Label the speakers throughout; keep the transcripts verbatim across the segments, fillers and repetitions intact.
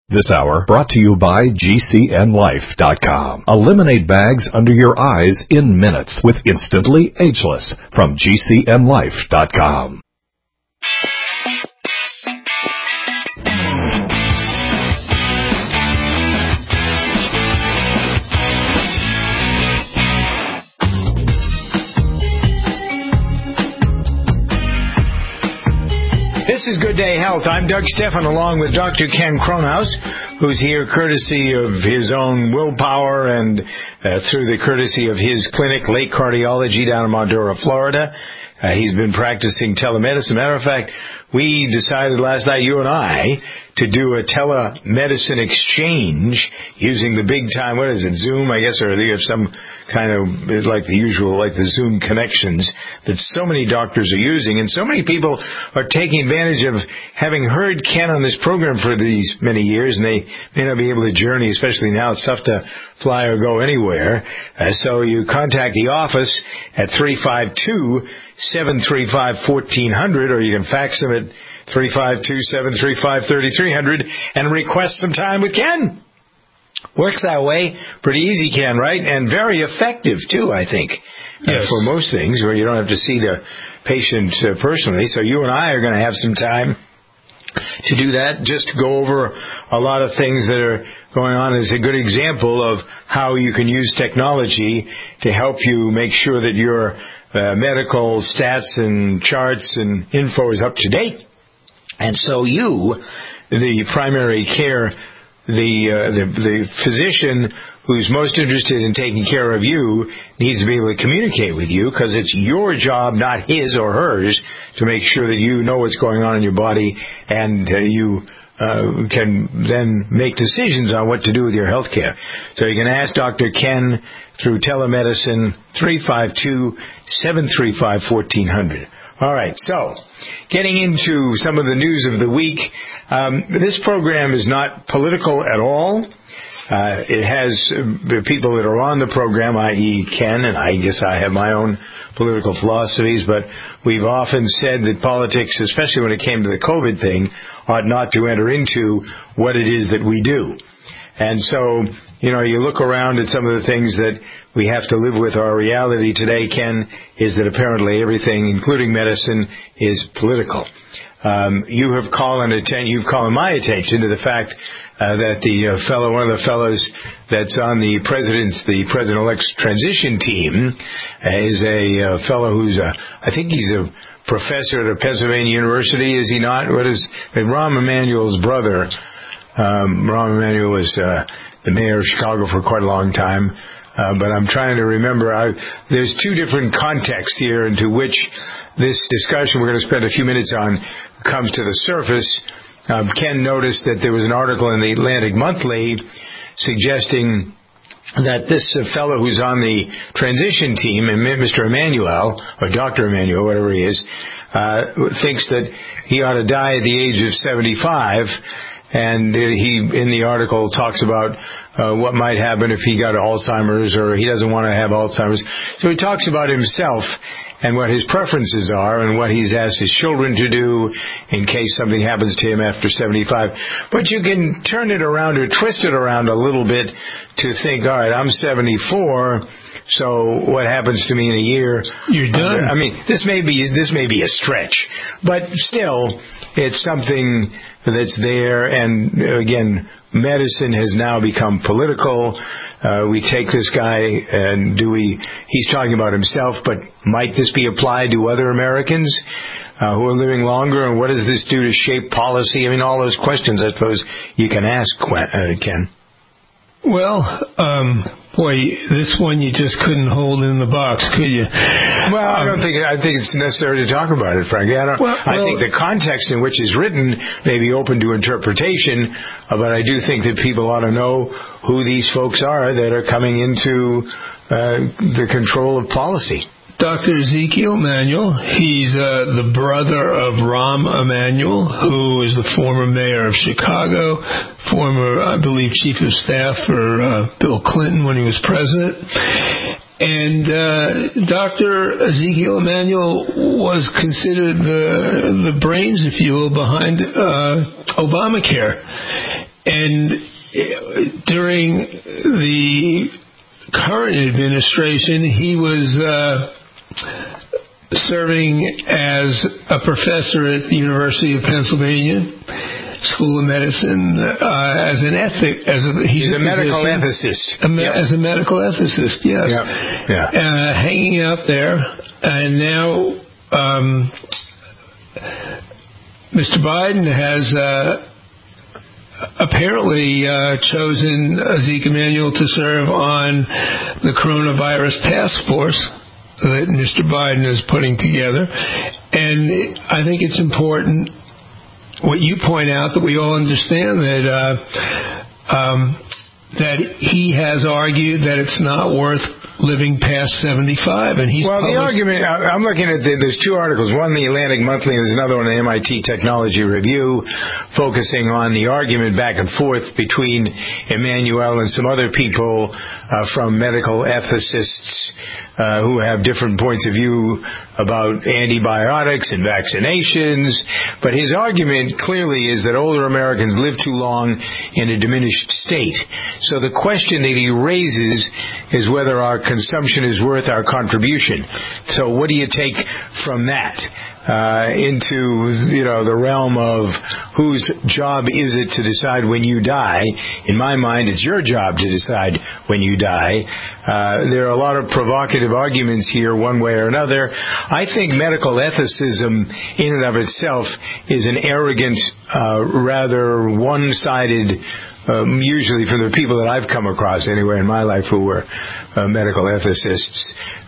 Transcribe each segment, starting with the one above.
Speaker 1: This hour brought to you by G C N Life dot com. Eliminate bags under your eyes in minutes with Instantly Ageless from G C N Life dot com.
Speaker 2: This is Good Day Health. I'm Doug Stephan along with Doctor Ken Cronhaus, who's here courtesy of his own willpower and uh, through the courtesy of his clinic, Lake Cardiology, down in Montour, Florida. Uh, he's been practicing telemedicine. Matter of fact, we decided last night, you and I, to do a telemedicine exchange using the big time, what is it, Zoom, I guess, or they have some kind of, like the usual, like the Zoom connections that so many doctors are using. And so many people are taking advantage of having heard Ken on this program for these many years, and they may not be able to journey, especially now. It's tough to fly or go anywhere. Uh, so you contact the office at three five two, seven three five, one four zero zero, or you can fax them at three five two, seven three five, three three zero zero and request some time with Ken. Works that way. Pretty easy, Ken, right? And very effective, too, I think,
Speaker 3: yes.
Speaker 2: uh, for most things where you don't have to see the patient uh, personally. So you and I are going to have some time to do that, just to go over a lot of things that are going on. As a good example of how you can use technology to help you make sure that your uh, medical stats and charts and info is up to date. And so you, the primary care, the, uh, the the physician who's most interested in taking care of you needs to be able to communicate with you, because it's your job, not his or hers, to make sure that you know what's going on in your body and uh, you uh, can then make decisions on what to do with your health care. So you can ask Doctor Ken through telemedicine, three five two, seven three five, one four zero zero. All right, so getting into some of the news of the week, um, this program is not political at all. Uh, it has uh, people that are on the program, that is. Ken, and I guess I have my own political philosophies, but we've often said that politics, especially when it came to the COVID thing, ought not to enter into what it is that we do. And so, you know, you look around at some of the things that we have to live with. Our reality today, Ken, is that apparently everything, including medicine, is political. Um, you have called an atten- you've called my attention to the fact uh, that the uh, fellow, one of the fellows that's on the president's, the president-elect's transition team, uh, is a uh, fellow who's a, I think he's a professor at a Pennsylvania University, is he not? What is Rahm Emanuel's brother? Um, Rahm Emanuel was uh, the mayor of Chicago for quite a long time. Uh, but I'm trying to remember, I, there's two different contexts here into which this discussion we're going to spend a few minutes on comes to the surface. Uh, Ken noticed that there was an article in the Atlantic Monthly suggesting that this uh, fellow who's on the transition team, Mister Emanuel, or Doctor Emanuel, whatever he is, uh, thinks that he ought to die at the age of seventy-five. And he, in the article, talks about uh, what might happen if he got Alzheimer's, or he doesn't want to have Alzheimer's. So he talks about himself and what his preferences are and what he's asked his children to do in case something happens to him after seventy-five. But you can turn it around or twist it around a little bit to think, all right, I'm seventy-four, so what happens to me in a year?
Speaker 3: You're done.
Speaker 2: I mean, this may be this may be a stretch, but still, it's something that's there. And again, medicine has now become political. Uh, we take this guy and do we, he's talking about himself, but might this be applied to other Americans uh, who are living longer? And what does this do to shape policy? I mean, all those questions I suppose you can ask, uh, Ken.
Speaker 3: Well, um, boy, this one you just couldn't hold in the box, could you?
Speaker 2: Well, I don't think I think it's necessary to talk about it, frankly. I don't.
Speaker 3: Well,
Speaker 2: I
Speaker 3: well,
Speaker 2: think the context in which it's written may be open to interpretation, uh, but I do think that people ought to know who these folks are that are coming into uh, the control of policy.
Speaker 3: Doctor Ezekiel Emanuel, he's uh, the brother of Rahm Emanuel, who is the former mayor of Chicago, former, I believe, chief of staff for uh, Bill Clinton when he was president. And uh, Doctor Ezekiel Emanuel was considered the, the brains, if you will, behind uh, Obamacare. and during the current administration, he was uh, serving as a professor at the University of Pennsylvania School of Medicine uh, as an ethic, as a, he's,
Speaker 2: he's a, a medical
Speaker 3: physician,
Speaker 2: ethicist.
Speaker 3: A me-
Speaker 2: yep.
Speaker 3: As a medical ethicist, yes.
Speaker 2: Yep. Yeah.
Speaker 3: Uh, hanging out there, and now um, Mister Biden has uh, apparently uh, chosen Zeke Emanuel to serve on the coronavirus task force that Mister Biden is putting together, and I think it's important what you point out, that we all understand that uh, um, that he has argued that it's not worth living past seventy-five, and he's
Speaker 2: well.
Speaker 3: published-
Speaker 2: The argument I'm looking at, the, there's two articles. One, the Atlantic Monthly, and there's another one, the M I T Technology Review, focusing on the argument back and forth between Emanuel and some other people uh, from medical ethicists uh, who have different points of view about antibiotics and vaccinations. But his argument clearly is that older Americans live too long in a diminished state. So the question that he raises is whether our consumption is worth our contribution. So what do you take from that uh, into, you know, the realm of whose job is it to decide when you die? In my mind, it's your job to decide when you die. Uh, there are a lot of provocative arguments here, one way or another. I think medical ethicism in and of itself is an arrogant, uh, rather one-sided Um, usually from the people that I've come across anyway in my life who were uh, medical ethicists.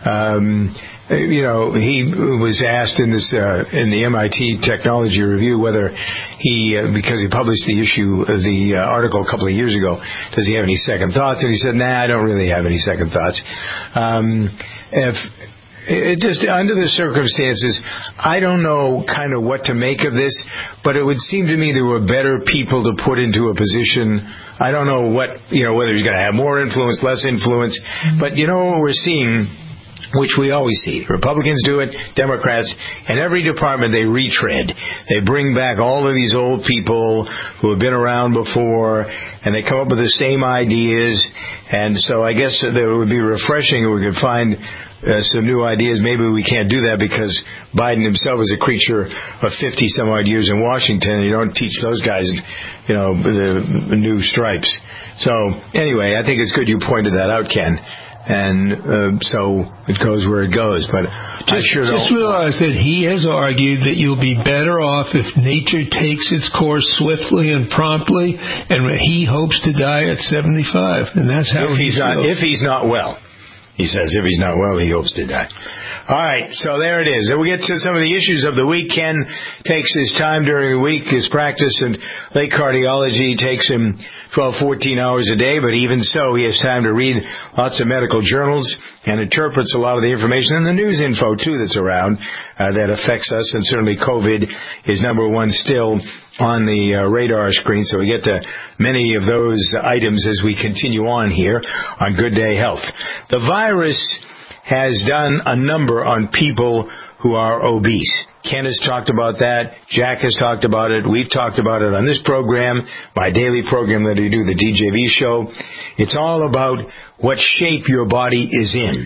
Speaker 2: Um, you know, he was asked in this uh, in the M I T Technology Review whether he, uh, because he published the issue, uh, the uh, article a couple of years ago, does he have any second thoughts? And he said, nah, I don't really have any second thoughts. Um, if It just, under the circumstances, I don't know kind of what to make of this, but it would seem to me there were better people to put into a position. I don't know what, you know, whether he's going to have more influence, less influence, but you know what we're seeing, which we always see. Republicans do it, Democrats, in every department they retread. They bring back all of these old people who have been around before, and they come up with the same ideas, and so I guess that it would be refreshing if we could find Uh, some new ideas. Maybe we can't do that because Biden himself is a creature of fifty some odd years in Washington, and you don't teach those guys, you know, the new stripes. So anyway, I think it's good you pointed that out, Ken. And uh, so it goes where it goes. But
Speaker 3: just,
Speaker 2: I sure don't.
Speaker 3: Just realize that he has argued that you'll be better off if nature takes its course swiftly and promptly, and he hopes to die at seventy-five. And that's how
Speaker 2: if
Speaker 3: he
Speaker 2: he's
Speaker 3: feels.
Speaker 2: not, if he's not well. He says if he's not well, he hopes to die. All right, so there it is. Then we get to some of the issues of the week. Ken takes his time during the week, his practice in lake cardiology takes him twelve, fourteen hours a day, but even so, he has time to read lots of medical journals and interprets a lot of the information and the news info, too, that's around uh, that affects us. And certainly COVID is number one still on the uh, radar screen, so we get to many of those items as we continue on here on Good Day Health. The virus has done a number on people who are obese. Ken has talked about that. Jack has talked about it. We've talked about it on this program, my daily program that I do, the D J V show. It's all about what shape your body is in.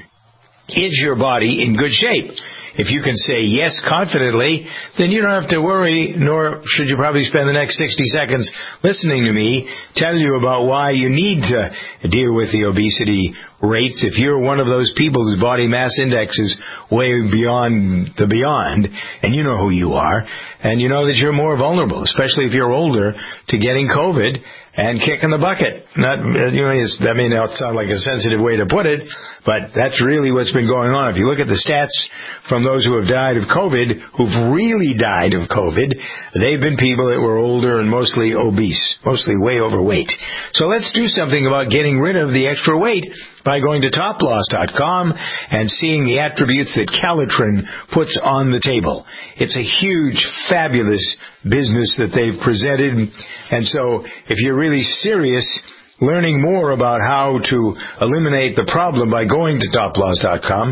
Speaker 2: Is your body in good shape? If you can say yes confidently, then you don't have to worry, nor should you probably spend the next sixty seconds listening to me tell you about why you need to deal with the obesity rates. If you're one of those people whose body mass index is way beyond the beyond, and you know who you are, and you know that you're more vulnerable, especially if you're older, to getting COVID and kicking the bucket. Not, you know, that may not sound like a sensitive way to put it, but that's really what's been going on. If you look at the stats from those who have died of COVID, who've really died of COVID, they've been people that were older and mostly obese, mostly way overweight. So let's do something about getting rid of the extra weight by going to top loss dot com and seeing the attributes that Calitrin puts on the table. It's a huge, fabulous business that they've presented. And so if you're really serious learning more about how to eliminate the problem by going to top loss dot com,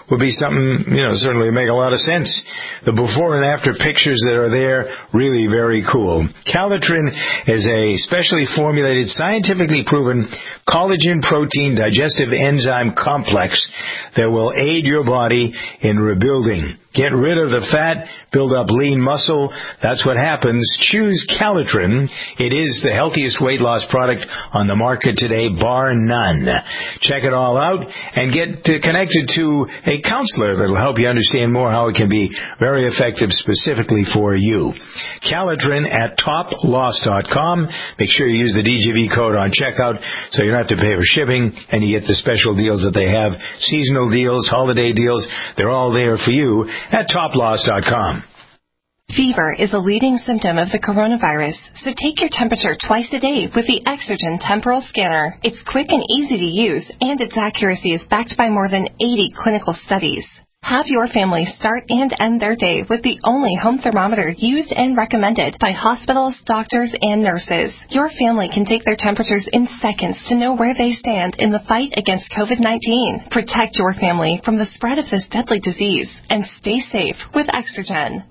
Speaker 2: would be something, you know, certainly make a lot of sense. The before and after pictures that are there, really very cool. Calitrin is a specially formulated, scientifically proven collagen protein digestive enzyme complex that will aid your body in rebuilding. Get rid of the fat, build up lean muscle. That's what happens. Choose Calitrin. It is the healthiest weight loss product on the market today, bar none. Check it all out and get connected to a counselor that will help you understand more how it can be very effective specifically for you. Calitrin at top loss dot com. Make sure you use the D G V code on checkout so you don't have to pay for shipping, and you get the special deals that they have, seasonal deals, holiday deals. They're all there for you at top loss dot com.
Speaker 4: Fever is a leading symptom of the coronavirus, so take your temperature twice a day with the Exergen Temporal Scanner. It's quick and easy to use, and its accuracy is backed by more than eighty clinical studies. Have your family start and end their day with the only home thermometer used and recommended by hospitals, doctors, and nurses. Your family can take their temperatures in seconds to know where they stand in the fight against COVID nineteen. Protect your family from the spread of this deadly disease and stay safe with Exergen.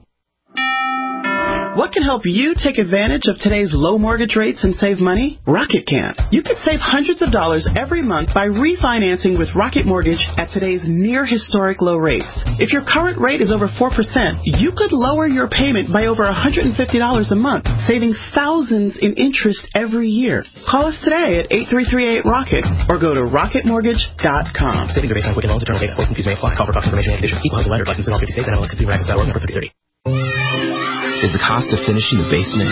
Speaker 5: What can help you take advantage of today's low mortgage rates and save money? Rocket can. You could save hundreds of dollars every month by refinancing with Rocket Mortgage at today's near historic low rates. If your current rate is over four percent, you could lower your payment by over one hundred fifty dollars a month, saving thousands in interest every year. Call us today at eight three three eight ROCKET or go to rocket mortgage dot com.
Speaker 6: Savings are based on Quicken Loans, internal data, quotes and fees may apply. Call for cost information and conditions. Equal housing lender, licensed in all fifty states, and M L S Consumer Access dot org, number thirty thirty.
Speaker 7: Is the cost of finishing the basement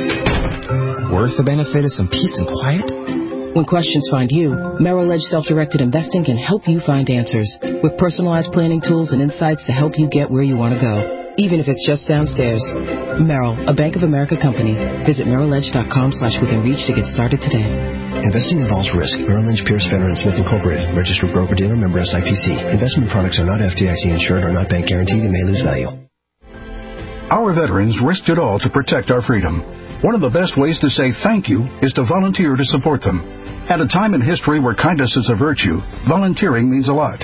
Speaker 7: worth the benefit of some peace and quiet?
Speaker 8: When questions find you, Merrill Edge Self-Directed Investing can help you find answers with personalized planning tools and insights to help you get where you want to go, even if it's just downstairs. Merrill, a Bank of America company. Visit merrill edge dot com slash within reach to get started today.
Speaker 9: Investing involves risk. Merrill Lynch, Pierce, Fenner and Smith Incorporated. Registered broker-dealer, member S I P C. Investment products are not F D I C insured or not bank guaranteed and may lose value.
Speaker 10: Our veterans risked it all to protect our freedom. One of the best ways to say thank you is to volunteer to support them. At a time in history where kindness is a virtue, volunteering means a lot.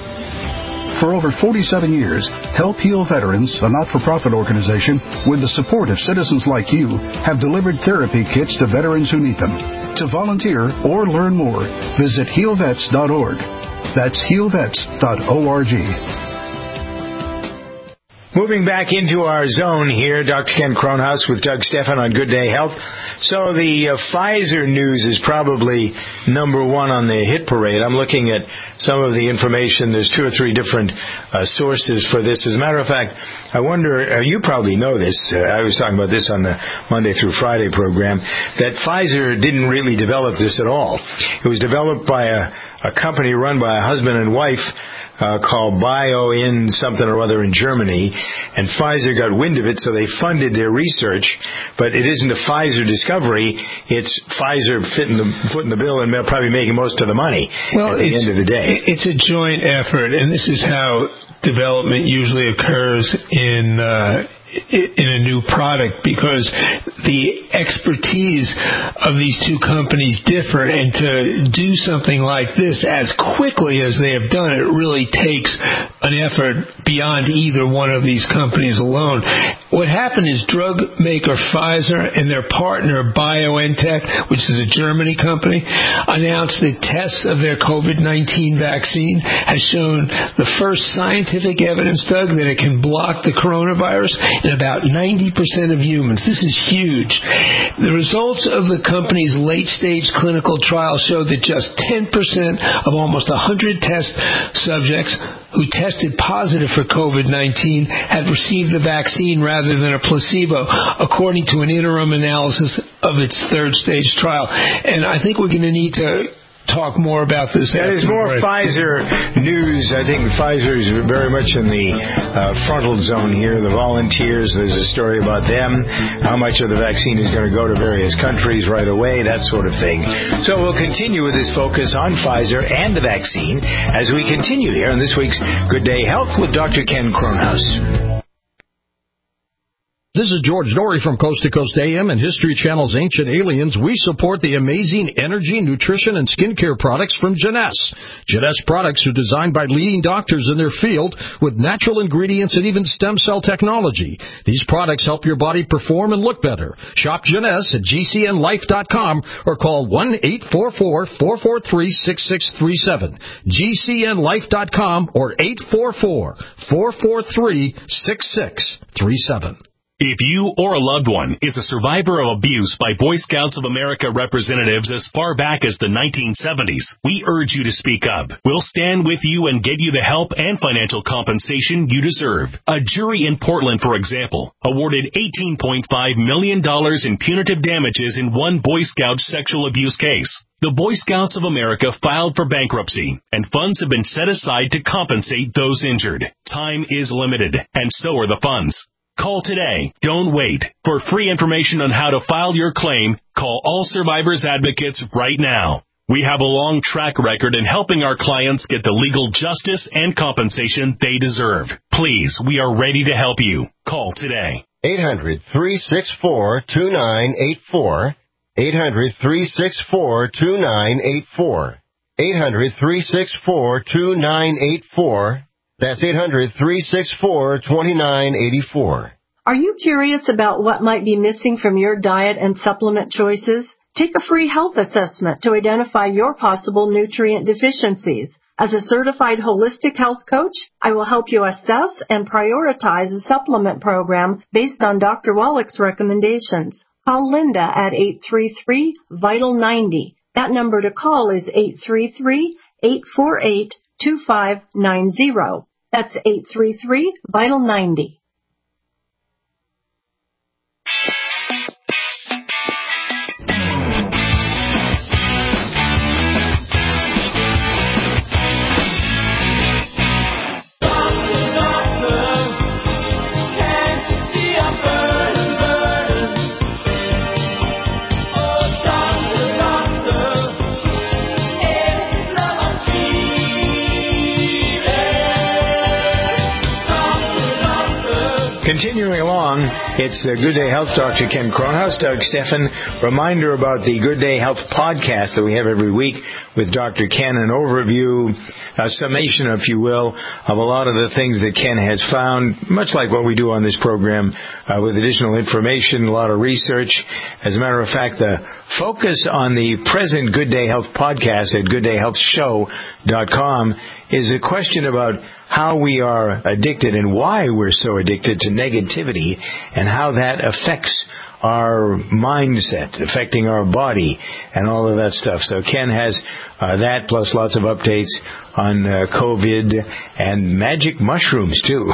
Speaker 10: For over forty-seven years, Help Heal Veterans, a not-for-profit organization, with the support of citizens like you, have delivered therapy kits to veterans who need them. To volunteer or learn more, visit heal vets dot org. That's heal vets dot org.
Speaker 2: Moving back into our zone here, Doctor Ken Kronhaus with Doug Stephan on Good Day Health. So the uh, Pfizer news is probably number one on the hit parade. I'm looking at some of the information. There's two or three different uh, sources for this. As a matter of fact, I wonder, uh, you probably know this, uh, I was talking about this on the Monday through Friday program, that Pfizer didn't really develop this at all. It was developed by a, a company run by a husband and wife Uh, called Bio-In something or other in Germany, and Pfizer got wind of it, so they funded their research, but it isn't a Pfizer discovery, it's Pfizer fitting the foot in the bill and probably making most of the money
Speaker 3: well,
Speaker 2: at the end of the day.
Speaker 3: It's a joint effort, and this is how development usually occurs in uh, in a new product, because the expertise of these two companies differ, and to do something like this as quickly as they have done it really takes an effort beyond either one of these companies alone. What happened is drug maker Pfizer and their partner BioNTech, which is a Germany company, announced that tests of their COVID nineteen vaccine has shown the first scientific evidence, Doug, that it can block the coronavirus in about ninety percent of humans. This is huge. The results of the company's late-stage clinical trial showed that just ten percent of almost one hundred test subjects who tested positive for COVID nineteen had received the vaccine rather than a placebo, according to an interim analysis of its third-stage trial. And I think we're going to need to talk more about this.
Speaker 2: Yeah, there's more Pfizer news. I think Pfizer is very much in the uh, frontal zone here. The volunteers, there's a story about them, how much of the vaccine is going to go to various countries right away, that sort of thing. So we'll continue with this focus on Pfizer and the vaccine as we continue here on this week's Good Day Health with Doctor Ken Kronhaus.
Speaker 11: This is George Norrie from Coast to Coast A M and History Channel's Ancient Aliens. We support the amazing energy, nutrition, and skincare products from Jeunesse. Jeunesse products are designed by leading doctors in their field with natural ingredients and even stem cell technology. These products help your body perform and look better. Shop Jeunesse at G C N life dot com or call one eight four four, four four three, six six three seven. G C N life dot com or eight four four, four four three, six six three seven.
Speaker 12: If you or a loved one is a survivor of abuse by Boy Scouts of America representatives as far back as the nineteen seventies, we urge you to speak up. We'll stand with you and get you the help and financial compensation you deserve. A jury in Portland, for example, awarded eighteen point five million dollars in punitive damages in one Boy Scout sexual abuse case. The Boy Scouts of America filed for bankruptcy, and funds have been set aside to compensate those injured. Time is limited, and so are the funds. Call today. Don't wait. For free information on how to file your claim, call All Survivors Advocates right now. We have a long track record in helping our clients get the legal justice and compensation they deserve. Please, we are ready to help you. Call today.
Speaker 13: eight hundred, three six four, two nine eight four. eight hundred, three six four, two nine eight four. eight hundred, three six four, two nine eight four. That's eight hundred, three six four, two nine eight four.
Speaker 14: Are you curious about what might be missing from your diet and supplement choices? Take a free health assessment to identify your possible nutrient deficiencies. As a certified holistic health coach, I will help you assess and prioritize a supplement program based on Doctor Wallach's recommendations. Call Linda at eight three three, vital ninety. That number to call is eight three three, eight four eight, two five nine zero. That's eight three three, vital ninety.
Speaker 2: Continuing along, it's the Good Day Health Doctor Ken Kronhaus, Doug Steffen. Reminder about the Good Day Health podcast that we have every week with Doctor Ken, an overview, a summation, if you will, of a lot of the things that Ken has found, much like what we do on this program, uh, with additional information, a lot of research. As a matter of fact, the focus on the present Good Day Health podcast at good day health show dot com is a question about how we are addicted and why we're so addicted to negativity and how that affects our mindset, affecting our body and all of that stuff. So Ken has uh, that plus lots of updates on uh, COVID and magic mushrooms too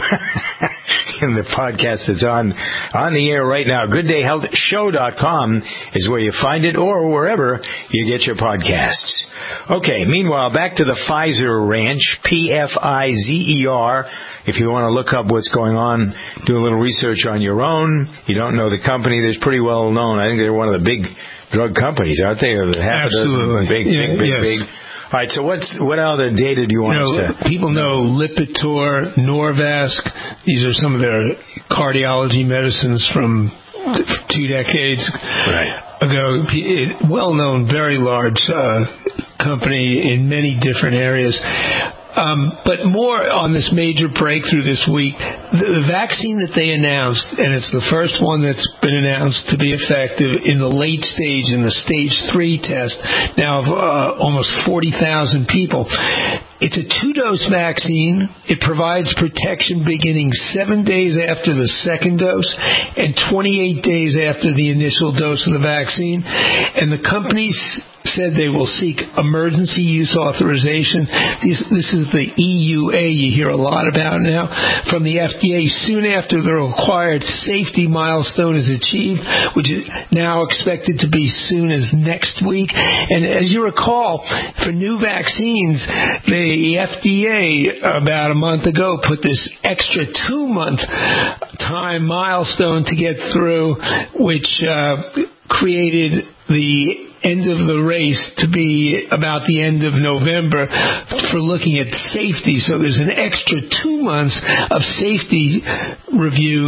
Speaker 2: in the podcast that's on on the air right now. good day health show dot com is where you find it, or wherever you get your podcasts. Okay, meanwhile, back to the Pfizer ranch, P F I Z E R. If you want to look up what's going on, do a little research on your own. You don't know the company, there's pretty well known. I think they're one of the big drug companies, aren't they? Or half
Speaker 3: Absolutely.
Speaker 2: a dozen big,
Speaker 3: yeah,
Speaker 2: big, big,
Speaker 3: yes.
Speaker 2: big. All right, so what's what other data do you want
Speaker 3: you know,
Speaker 2: us to...
Speaker 3: People know Lipitor, Norvasc. These are some of their cardiology medicines from two decades
Speaker 2: right.
Speaker 3: ago. Well-known, very large uh, company in many different areas. Um, but more on this major breakthrough this week, the, the vaccine that they announced, and it's the first one that's been announced to be effective in the late stage, in the stage three test, now of uh, almost forty thousand people. It's a two-dose vaccine. It provides protection beginning seven days after the second dose and twenty-eight days after the initial dose of the vaccine. And the companies said they will seek emergency use authorization. This, this is the E U A you hear a lot about now from the F D A soon after the required safety milestone is achieved, which is now expected to be soon as next week. And as you recall, for new vaccines, the F D A about a month ago put this extra two-month time milestone to get through, which uh, created the end of the race to be about the end of November for looking at safety. So there's an extra two months of safety review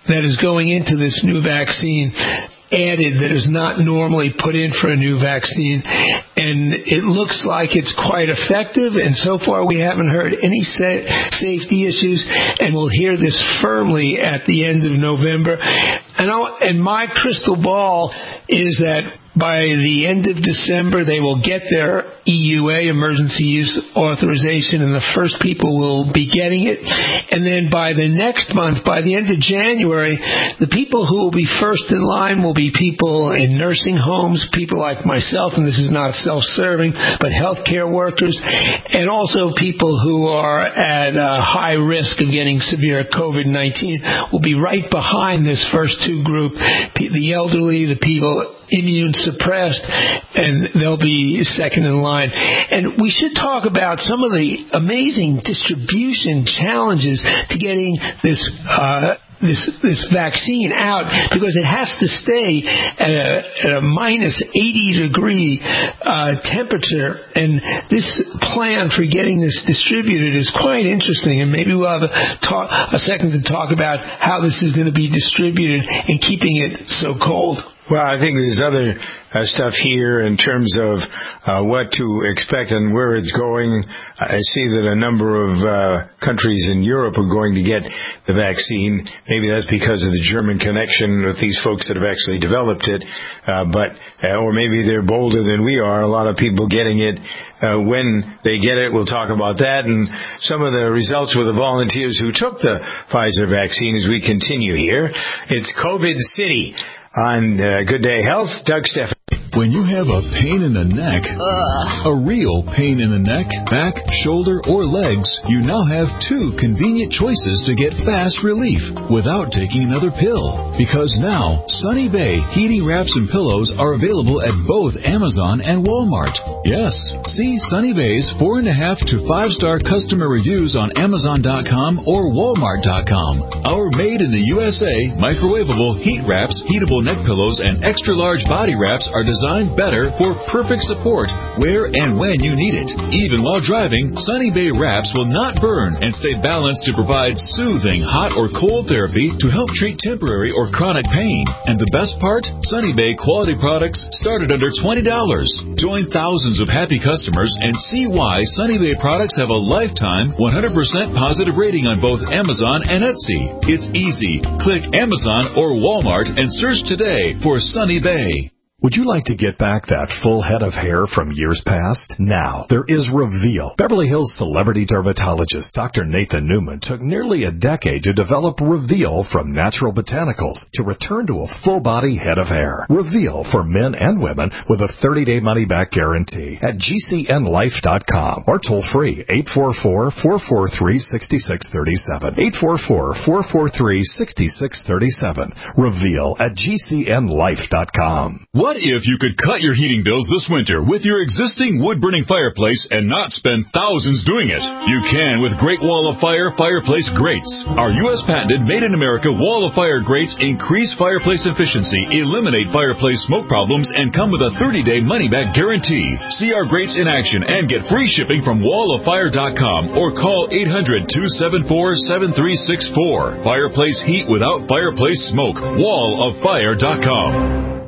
Speaker 3: that is going into this new vaccine added that is not normally put in for a new vaccine, and it looks like it's quite effective, and so far we haven't heard any sa- safety issues, and we'll hear this firmly at the end of November. And, I'll, and my crystal ball is that by the end of December, they will get their E U A, emergency use authorization, and the first people will be getting it. And then by the next month, by the end of January, the people who will be first in line will be people in nursing homes, people like myself, and this is not self-serving, but healthcare workers, and also people who are at a high risk of getting severe COVID nineteen will be right behind this first two group, the elderly, the people immune suppressed, and they'll be second in line. And we should talk about some of the amazing distribution challenges to getting this uh, this this vaccine out, because it has to stay at a, at a minus eighty degree uh, temperature, and this plan for getting this distributed is quite interesting, and maybe we'll have a, talk, a second to talk about how this is going to be distributed and keeping it so cold.
Speaker 2: Well, I think there's other uh, stuff here in terms of uh, what to expect and where it's going. I see that a number of uh, countries in Europe are going to get the vaccine. Maybe that's because of the German connection with these folks that have actually developed it. Uh, but uh, or maybe they're bolder than we are. A lot of people getting it uh, when they get it. We'll talk about that and some of the results with the volunteers who took the Pfizer vaccine as we continue here. It's COVID City. On uh, Good Day Health, Doug Stephan.
Speaker 15: When you have a pain in the neck, Ugh. a real pain in the neck, back, shoulder, or legs, you now have two convenient choices to get fast relief without taking another pill. Because now, Sunny Bay heating wraps and pillows are available at both Amazon and Walmart. Yes, see Sunny Bay's four and a half to five star customer reviews on Amazon dot com or Walmart dot com. Our made in the U S A microwavable heat wraps, heatable neck pillows, and extra large body wraps are designed better for perfect support where and when you need it. Even while driving, Sunny Bay wraps will not burn and stay balanced to provide soothing hot or cold therapy to help treat temporary or chronic pain. And the best part? Sunny Bay quality products start at under twenty dollars. Join thousands of happy customers and see why Sunny Bay products have a lifetime one hundred percent positive rating on both Amazon and Etsy. It's easy. Click Amazon or Walmart and search today for Sunny Bay.
Speaker 1: Would you like to get back that full head of hair from years past? Now, there is Reveal. Beverly Hills celebrity dermatologist Doctor Nathan Newman took nearly a decade to develop Reveal from natural botanicals to return to a full-body head of hair. Reveal for men and women with a thirty-day money-back guarantee at G C N life dot com or toll-free eight four four, four four three, six six three seven. eight four four, four four three, six six three seven. Reveal at G C N life dot com.
Speaker 16: What if you could cut your heating bills this winter with your existing wood-burning fireplace and not spend thousands doing it? You can with Great Wall of Fire fireplace grates. Our U S patented made-in-America Wall of Fire grates increase fireplace efficiency, eliminate fireplace smoke problems, and come with a thirty-day money-back guarantee. See our grates in action and get free shipping from wall of fire dot com or call eight hundred, two seven four, seven three six four. Fireplace heat without fireplace smoke. wall of fire dot com.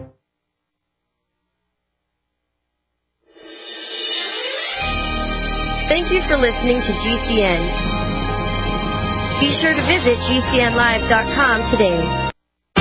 Speaker 17: Thank you for listening to G C N. Be sure to visit G C N live dot com today.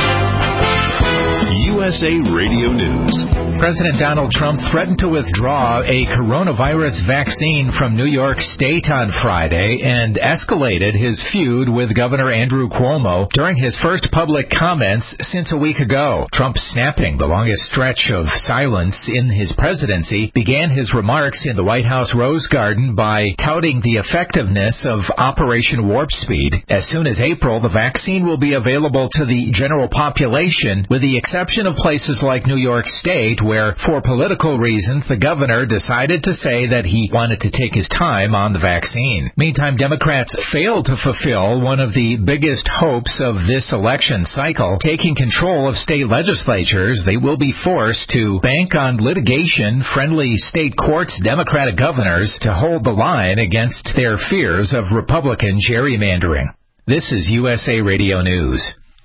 Speaker 18: U S A Radio News. President Donald Trump threatened to withdraw a coronavirus vaccine from New York State on Friday and escalated his feud with Governor Andrew Cuomo during his first public comments since a week ago. Trump, snapping the longest stretch of silence in his presidency, began his remarks in the White House Rose Garden by touting the effectiveness of Operation Warp Speed. As soon as April, the vaccine will be available to the general population, with the exception of places like New York State, where, for political reasons, the governor decided to say that he wanted to take his time on the vaccine. Meantime, Democrats failed to fulfill one of the biggest hopes of this election cycle. Taking control of state legislatures, they will be forced to bank on litigation-friendly state courts' Democratic governors to hold the line against their fears of Republican gerrymandering. This is U S A Radio News.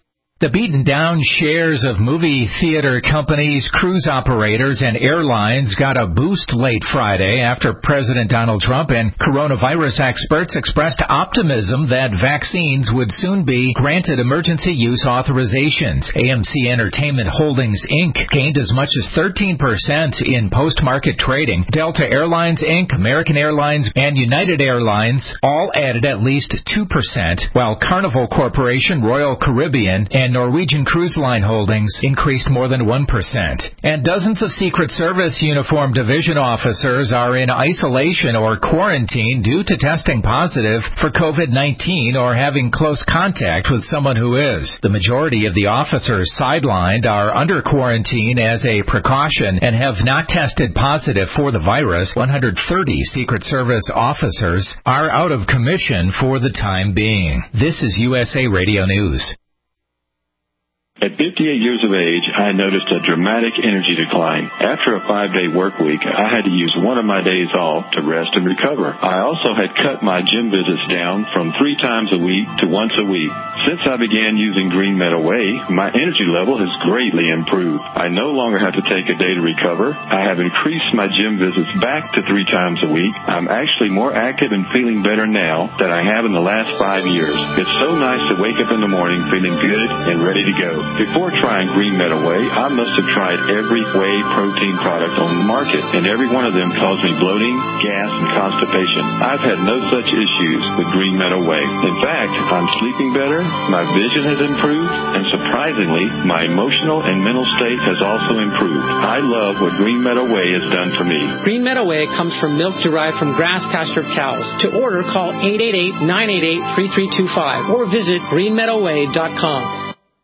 Speaker 18: The beaten down shares of movie theater companies, cruise operators, and airlines got a boost late Friday after President Donald Trump and coronavirus experts expressed optimism that vaccines would soon be granted emergency use authorizations. A M C Entertainment Holdings, Incorporated gained as much as thirteen percent in post-market trading. Delta Airlines, Incorporated, American Airlines, and United Airlines all added at least two percent, while Carnival Corporation, Royal Caribbean, and Norwegian Cruise Line Holdings increased more than one percent. And dozens of Secret Service Uniform Division officers are in isolation or quarantine due to testing positive for COVID nineteen or having close contact with someone who is. The majority of the officers sidelined are under quarantine as a precaution and have not tested positive for the virus. one hundred thirty Secret Service officers are out of commission for the time being. This is U S A Radio News.
Speaker 19: At fifty-eight years of age, I noticed a dramatic energy decline. After a five-day work week, I had to use one of my days off to rest and recover. I also had cut my gym visits down from three times a week to once a week. Since I began using Green Meadow Whey, my energy level has greatly improved. I no longer have to take a day to recover. I have increased my gym visits back to three times a week. I'm actually more active and feeling better now than I have in the last five years. It's so nice to wake up in the morning feeling good and ready to go. Before trying Green Meadow Whey, I must have tried every whey protein product on the market, and every one of them caused me bloating, gas, and constipation. I've had no such issues with Green Meadow Whey. In fact, I'm sleeping better, my vision has improved, and surprisingly, my emotional and mental state has also improved. I love what Green Meadow Whey has done for me.
Speaker 20: Green Meadow Whey comes from milk derived from grass-pastured cows. To order, call eight eight eight, nine eight eight, three three two five or visit green meadow whey dot com.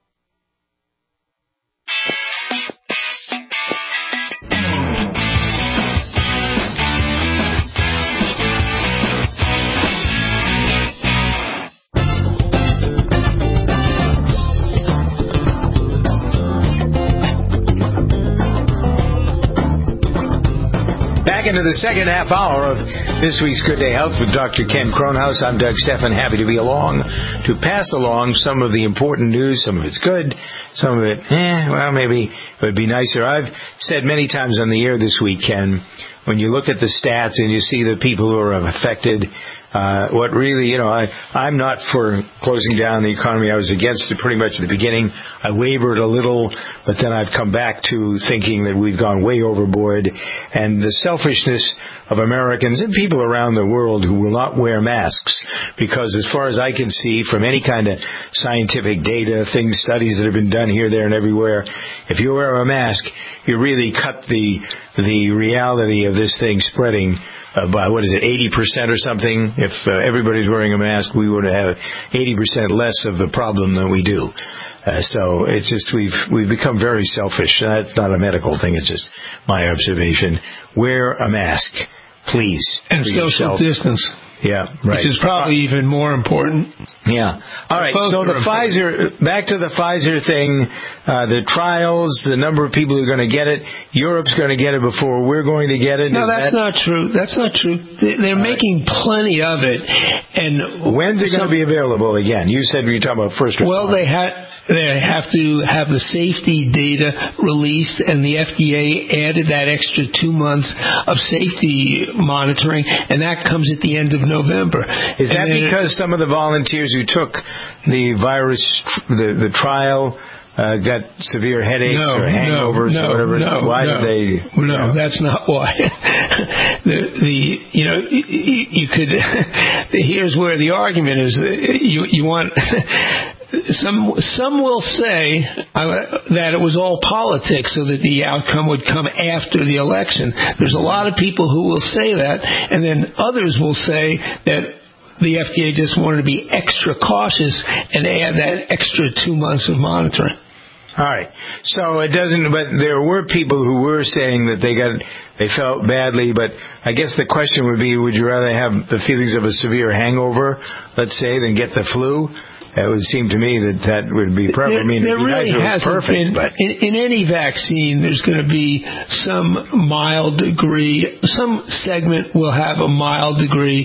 Speaker 2: Into the second half hour of this week's Good Day Health with Doctor Ken Kronhaus. I'm Doug Stephan, happy to be along to pass along some of the important news. Some of it's good, some of it, eh, well, maybe it would be nicer. I've said many times on the air this week, Ken, when you look at the stats and you see the people who are affected, uh, what really, you know, I, I'm not for closing down the economy. I was against it pretty much at the beginning. I wavered a little, but then I've come back to thinking that we've gone way overboard. And the selfishness of Americans and people around the world who will not wear masks, because as far as I can see from any kind of scientific data, things, studies that have been done here, there, and everywhere, if you wear a mask, you really cut the the reality of this thing spreading uh, by, what is it, eighty percent or something? If uh, everybody's wearing a mask, we would have eighty percent less of the problem than we do. Uh, so it's just we've we've become very selfish. That's not a medical thing. It's just my observation. Wear a mask, please.
Speaker 3: And social yourself. Distance.
Speaker 2: Yeah, right.
Speaker 3: Which is probably even more important.
Speaker 2: Yeah. All right, so the Pfizer, back to the Pfizer thing, uh, the trials, the number of people who are going to get it. Europe's going to get it before we're going to get it.
Speaker 3: No,
Speaker 2: Is
Speaker 3: that's
Speaker 2: that...
Speaker 3: not true. That's not true. They're All making right. plenty of it. And
Speaker 2: when's it going to be available again? You said you were talking about first response.
Speaker 3: Well, they had... They have to have the safety data released, and the F D A added that extra two months of safety monitoring, and that comes at the end of November.
Speaker 2: Is that because some of the volunteers who took the virus, the, the trial, uh, got severe headaches
Speaker 3: no,
Speaker 2: or hangovers
Speaker 3: no,
Speaker 2: or whatever?
Speaker 3: No,
Speaker 2: why
Speaker 3: no,
Speaker 2: did they?
Speaker 3: No,
Speaker 2: you know?
Speaker 3: That's not why. the, the you know you, you could. Here's where the argument is. You you want. Some some will say uh, that it was all politics so that the outcome would come after the election. There's a lot of people who will say that, and then others will say that the F D A just wanted to be extra cautious and add that extra two months of monitoring.
Speaker 2: All right. So it doesn't, but there were people who were saying that they got, they felt badly, but I guess the question would be, would you rather have the feelings of a severe hangover, let's say, than get the flu? It would seem to me that that would be perfect.
Speaker 3: There,
Speaker 2: I mean,
Speaker 3: there
Speaker 2: it'd be
Speaker 3: really
Speaker 2: nice
Speaker 3: hasn't
Speaker 2: perfect,
Speaker 3: been,
Speaker 2: but
Speaker 3: in, in any vaccine, there's going to be some mild degree, some segment will have a mild degree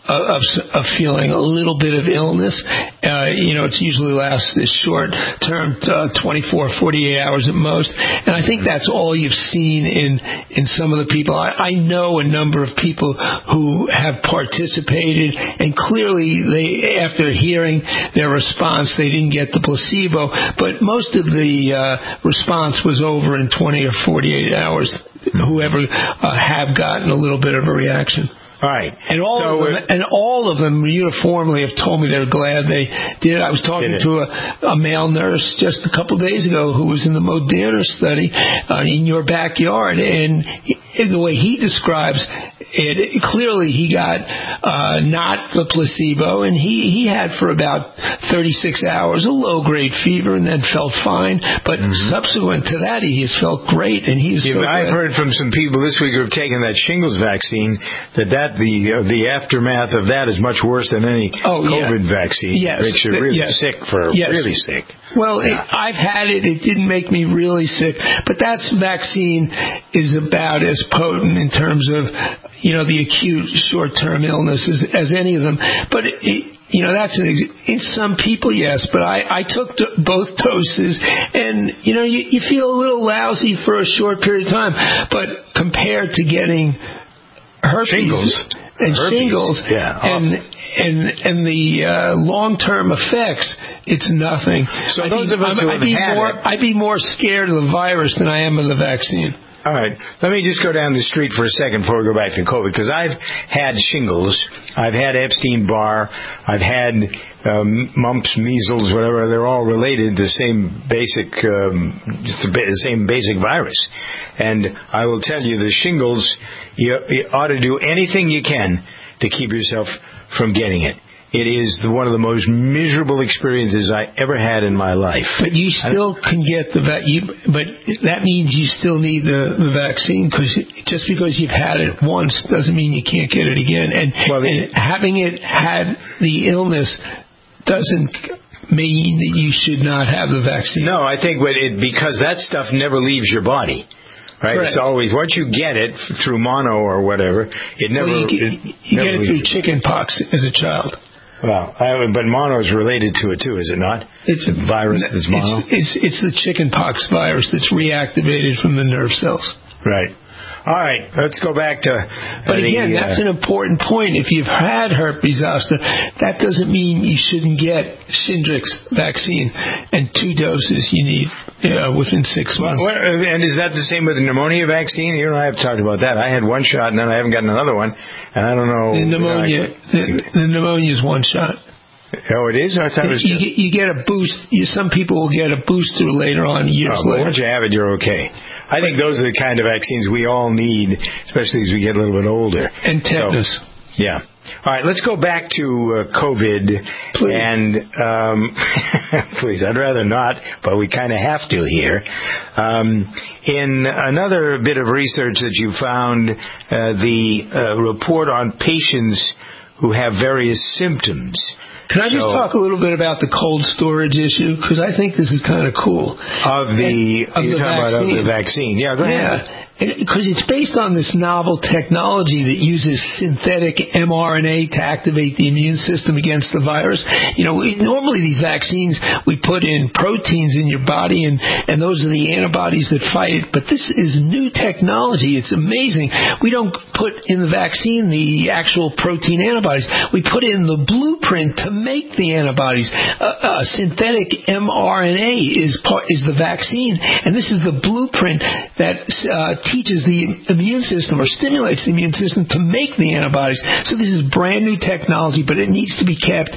Speaker 3: of, of feeling a little bit of illness. Uh, you know, it's usually lasts this short term, uh, twenty-four, forty-eight hours at most. And I think that's all you've seen in, in some of the people. I, I know a number of people who have participated, and clearly they, after hearing their response, they didn't get the placebo, but most of the uh, response was over in twenty or forty-eight hours, whoever uh, have gotten a little bit of a reaction.
Speaker 2: All right.
Speaker 3: And all, so of them, and all of them uniformly have told me they're glad they did it. I was talking to a, a male nurse just a couple of days ago who was in the Moderna study uh, in your backyard, and he, the way he describes it, clearly he got uh, not the placebo, and he, he had for about thirty-six hours a low-grade fever and then felt fine. But mm-hmm. subsequent to that, he has felt great, and he was
Speaker 2: yeah,
Speaker 3: so
Speaker 2: I've
Speaker 3: glad.
Speaker 2: heard from some people this week who have taken that shingles vaccine that that the uh, the aftermath of that is much worse than any
Speaker 3: oh,
Speaker 2: COVID
Speaker 3: yeah.
Speaker 2: vaccine.
Speaker 3: Yes.
Speaker 2: Makes you really
Speaker 3: yes.
Speaker 2: sick for
Speaker 3: yes.
Speaker 2: really sick.
Speaker 3: Well, it, I've had it. It didn't make me really sick, but that vaccine is about as potent in terms of, you know, the acute short-term illness as, as any of them. But it, it, you know, that's an ex- in some people, yes. But I, I took d- both doses, and you know, you, you feel a little lousy for a short period of time. But compared to getting herpes
Speaker 2: shingles.
Speaker 3: and
Speaker 2: herpes.
Speaker 3: shingles,
Speaker 2: yeah,
Speaker 3: and and and the uh, long-term effects, it's nothing.
Speaker 2: So
Speaker 3: I'd
Speaker 2: those
Speaker 3: be,
Speaker 2: of us who
Speaker 3: I'd
Speaker 2: have
Speaker 3: be
Speaker 2: had
Speaker 3: more,
Speaker 2: it,
Speaker 3: I'd be more scared of the virus than I am of the vaccine.
Speaker 2: All right. Let me just go down the street for a second before we go back to COVID, because I've had shingles, I've had Epstein-Barr, I've had um, mumps, measles, whatever. They're all related to the same basic, um, the same basic virus. And I will tell you, the shingles, you, you ought to do anything you can to keep yourself from getting it. It is the, one of the most miserable experiences I ever had in my life.
Speaker 3: But you still can get the va- you, but that means you still need the, the vaccine, because just because you've had it once doesn't mean you can't get it again. And, well, and having it had the illness doesn't mean that you should not have the vaccine.
Speaker 2: No, I think what it, because that stuff never leaves your body. Right? Correct. It's always, once you get it through mono or whatever, it never.
Speaker 3: Well, you get
Speaker 2: it,
Speaker 3: you
Speaker 2: never
Speaker 3: get it through chicken pox as a child.
Speaker 2: Well, I, but mono is related to it too, is it not?
Speaker 3: It's
Speaker 2: a virus that's mono.
Speaker 3: It's, it's it's the chicken pox virus that's reactivated from the nerve cells.
Speaker 2: Right. All right, let's go back to.
Speaker 3: But
Speaker 2: uh,
Speaker 3: again,
Speaker 2: the,
Speaker 3: that's
Speaker 2: uh,
Speaker 3: an important point. If you've had herpes zoster, that doesn't mean you shouldn't get Shingrix vaccine, and two doses you need uh, within six months.
Speaker 2: What, and is that the same with the pneumonia vaccine? You know, I have talked about that. I had one shot, and then I haven't gotten another one, and I don't know.
Speaker 3: The pneumonia, I, the, the pneumonia is one shot.
Speaker 2: Oh, it is? I thought it was
Speaker 3: you, get, you get a boost. You, some people will get a booster later on, years
Speaker 2: oh,
Speaker 3: later.
Speaker 2: Once you have it, you're okay. I think those are the kind of vaccines we all need, especially as we get a little bit older.
Speaker 3: And tetanus.
Speaker 2: So, yeah. All right, let's go back to uh, COVID.
Speaker 3: Please.
Speaker 2: And, um, please, I'd rather not, but we kind of have to here. Um, in another bit of research that you found, uh, the uh, report on patients who have various symptoms.
Speaker 3: Can I just so, talk a little bit about the cold storage issue? Because I think this is kind of cool.
Speaker 2: Of the,
Speaker 3: of
Speaker 2: you're
Speaker 3: the
Speaker 2: talking
Speaker 3: vaccine.
Speaker 2: about of the vaccine. Yeah, go
Speaker 3: yeah.
Speaker 2: ahead.
Speaker 3: Because it's based on this novel technology that uses synthetic mRNA to activate the immune system against the virus. You know, we, normally these vaccines, we put in proteins in your body, and, and those are the antibodies that fight it. But this is new technology. It's amazing. We don't put in the vaccine the actual protein antibodies. We put in the blueprint to make the antibodies. Uh, uh, synthetic mRNA is part, is the vaccine, and this is the blueprint that uh, teaches the immune system or stimulates the immune system to make the antibodies. So this is brand new technology, but it needs to be kept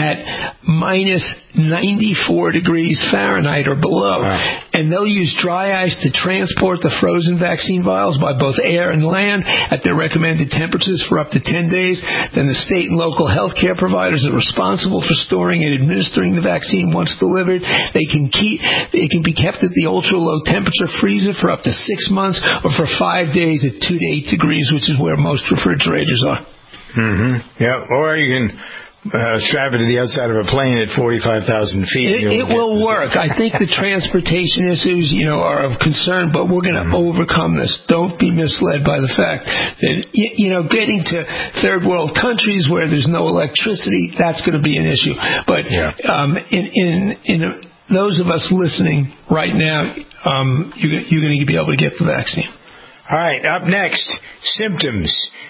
Speaker 3: at minus ninety-four degrees Fahrenheit or below.
Speaker 2: Wow.
Speaker 3: And they'll use dry ice to transport the frozen vaccine vials by both air and land at their recommended temperatures for up to ten days. Then the state and local health care providers are responsible for storing and administering the vaccine once delivered. They can keep, it can be kept at the ultra-low temperature freezer for up to six months or for five days at two to eight degrees, which is where most refrigerators are.
Speaker 2: Mm-hmm. Yeah, or you can uh, strap it to the outside of a plane at forty-five thousand feet.
Speaker 3: It, it will work. I think the transportation issues, you know, are of concern, but we're going to mm-hmm. overcome this. Don't be misled by the fact that, you know, getting to third world countries where there's no electricity, that's going to be an issue. But yeah. um, in in, in a, those of us listening right now, um, you, you're going to be able to get the vaccine.
Speaker 2: All right. Up next, symptoms.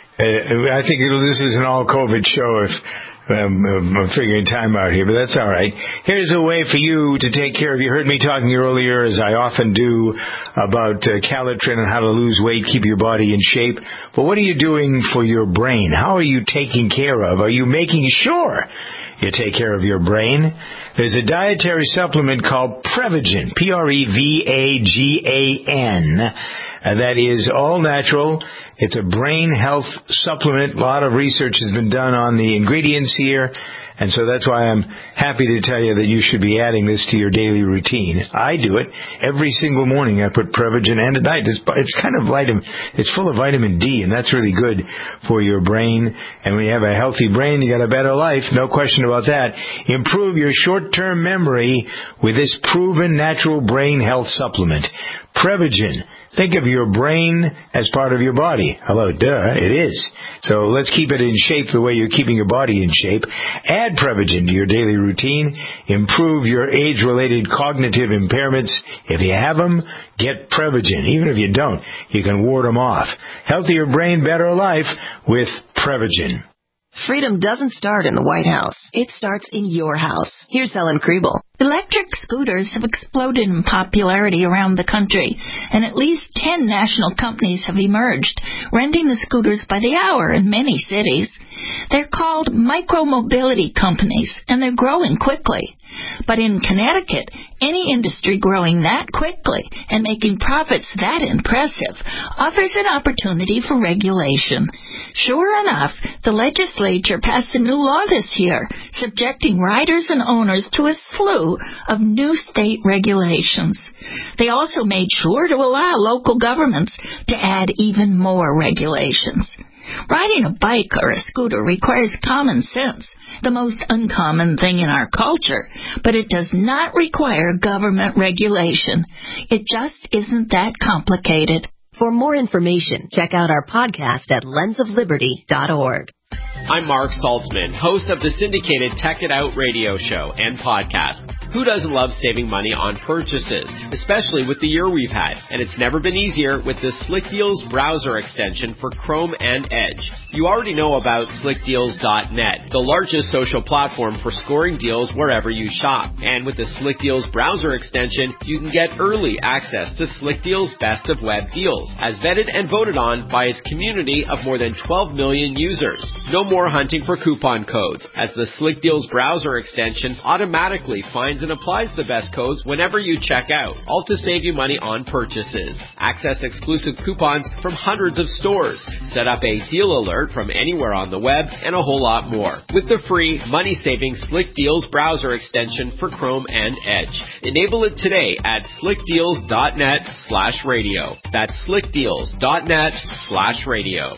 Speaker 2: Uh, I think it'll, this is an all COVID show if Um, I'm figuring time out here, but that's all right. Here's a way for you to take care of. You heard me talking earlier, as I often do, about uh, Calitrin and how to lose weight, keep your body in shape. But what are you doing for your brain? How are you taking care of? Are you making sure you take care of your brain? There's a dietary supplement called Prevagen, P R E V A G A N, uh, that is all natural. It's a brain health supplement. A lot of research has been done on the ingredients here, and so that's why I'm happy to tell you that you should be adding this to your daily routine. I do it every single morning. I put Prevagen, and at night it's, it's kind of vitamin. It's full of vitamin D, and that's really good for your brain. And when you have a healthy brain, you got a better life. No question about that. Improve your short-term memory with this proven natural brain health supplement, Prevagen. Think of your brain as part of your body. Hello, duh, it is. So let's keep it in shape the way you're keeping your body in shape. Add Prevagen to your daily routine. Improve your age-related cognitive impairments. If you have them, get Prevagen. Even if you don't, you can ward them off. Healthier brain, better life with Prevagen.
Speaker 21: Freedom doesn't start in the White House. It starts in your house. Here's Helen Kriebel.
Speaker 22: Electric scooters have exploded in popularity around the country, and at least ten national companies have emerged, renting the scooters by the hour in many cities. They're called micro-mobility companies, and they're growing quickly. But in Connecticut, any industry growing that quickly and making profits that impressive offers an opportunity for regulation. Sure enough, the legislature passed a new law this year, subjecting riders and owners to a slew of new state regulations. They also made sure to allow local governments to add even more regulations. Riding a bike or a scooter requires common sense, the most uncommon thing in our culture, but it does not require government regulation. It just isn't that complicated.
Speaker 21: For more information, check out our podcast at lens of liberty dot org.
Speaker 23: I'm Mark Saltzman, host of the syndicated Tech It Out radio show and podcast. Who doesn't love saving money on purchases, especially with the year we've had? And it's never been easier with the Slick Deals browser extension for Chrome and Edge. You already know about slick deals dot net, the largest social platform for scoring deals wherever you shop. And with the Slick Deals browser extension, you can get early access to Slick Deals Best of Web Deals, as vetted and voted on by its community of more than twelve million users. No more hunting for coupon codes, as the Slick Deals browser extension automatically finds and applies the best codes whenever you check out, all to save you money on purchases. Access exclusive coupons from hundreds of stores, set up a deal alert from anywhere on the web, and a whole lot more. With the free, money-saving Slick Deals browser extension for Chrome and Edge. Enable it today at slick deals dot net slash radio. That's slick deals dot net slash radio.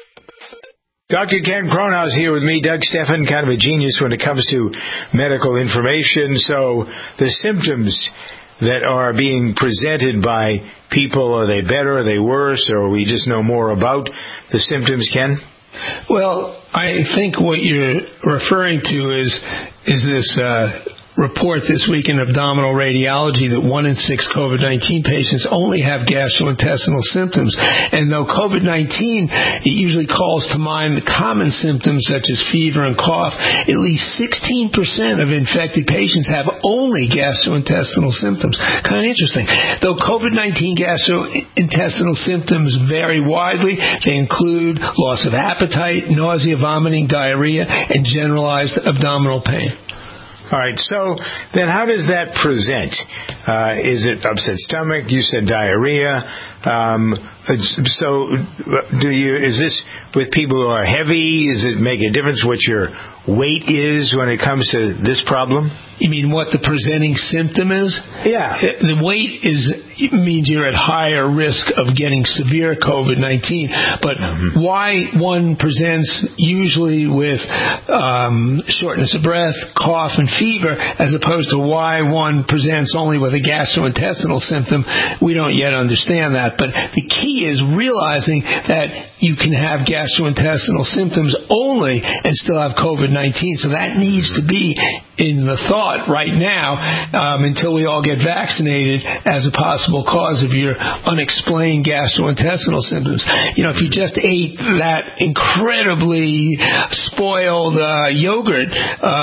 Speaker 2: Doctor Ken Cronhaus here with me, Doug Steffen, kind of a genius when it comes to medical information. So the symptoms that are being presented by people, are they better, are they worse, or we just know more about the symptoms, Ken?
Speaker 3: Well, I think what you're referring to is is this uh, report this week in abdominal radiology that one in six COVID nineteen patients only have gastrointestinal symptoms. And though COVID nineteen, it usually calls to mind the common symptoms such as fever and cough, at least sixteen percent of infected patients have only gastrointestinal symptoms. Kind of interesting. Though COVID nineteen gastrointestinal symptoms vary widely, they include loss of appetite, nausea, vomiting, diarrhea, and generalized abdominal pain.
Speaker 2: All right, so then how does that present? Uh, is it upset stomach? You said diarrhea. Um, so do you, is this with people who are heavy? Does it make a difference what your weight is when it comes to this problem?
Speaker 3: You mean what the presenting symptom is?
Speaker 2: Yeah.
Speaker 3: The weight is means you're at higher risk of getting severe COVID nineteen. But mm-hmm. why one presents usually with um, shortness of breath, cough, and fever, as opposed to why one presents only with a gastrointestinal symptom, we don't yet understand that. But the key is realizing that you can have gastrointestinal symptoms only and still have COVID nineteen. So that needs to be in the thought right now um, until we all get vaccinated as a possible cause of your unexplained gastrointestinal symptoms. You know, if you just ate that incredibly spoiled uh, yogurt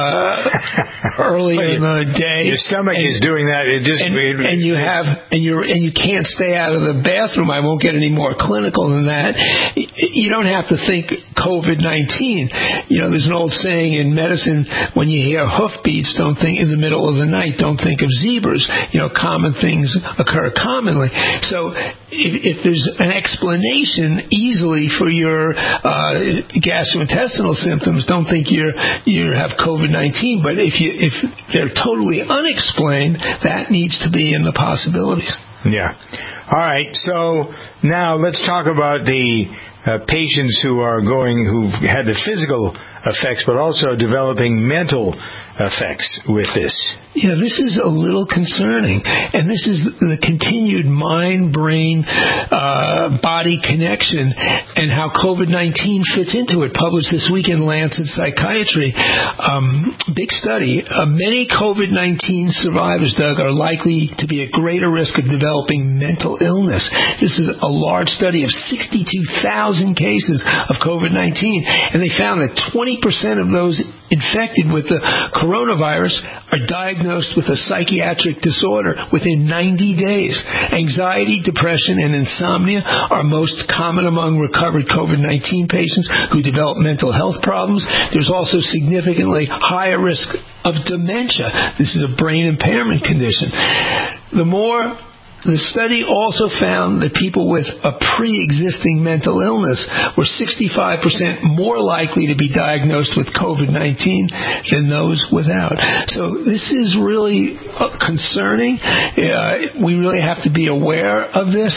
Speaker 3: uh, earlier in the day,
Speaker 2: your stomach
Speaker 3: and,
Speaker 2: is doing that. It just
Speaker 3: and,
Speaker 2: it,
Speaker 3: and you have and you and you can't stay out of the bathroom. I won't get any more clinical than that. You don't have to think COVID nineteen. You know, there's an old saying in medicine: when you hear hoofbeats, don't think in the middle of the night. Don't think of zebras. You know, common things occur commonly. So if, if there's an explanation easily for your uh, gastrointestinal symptoms, don't think you're you have COVID nineteen. But if you if they're totally unexplained, that needs to be in the possibilities.
Speaker 2: Yeah. All right. So now let's talk about the uh, patients who are going who've had the physical effects, but also developing mental effects with this.
Speaker 3: Yeah, this is a little concerning, and this is the continued mind-brain uh, body connection and how COVID nineteen fits into it. Published this week in Lancet Psychiatry. Um, big study. Uh, many COVID nineteen survivors, Doug, are likely to be at greater risk of developing mental illness. This is a large study of sixty-two thousand cases of COVID nineteen, and they found that twenty percent of those infected with the coronavirus are diagnosed with a psychiatric disorder within ninety days. Anxiety, depression, and insomnia are most common among recovered COVID nineteen patients who develop mental health problems. There's also significantly higher risk of dementia. This is a brain impairment condition. The more The study also found that people with a pre-existing mental illness were sixty-five percent more likely to be diagnosed with COVID nineteen than those without. So this is really concerning. Uh, we really have to be aware of this.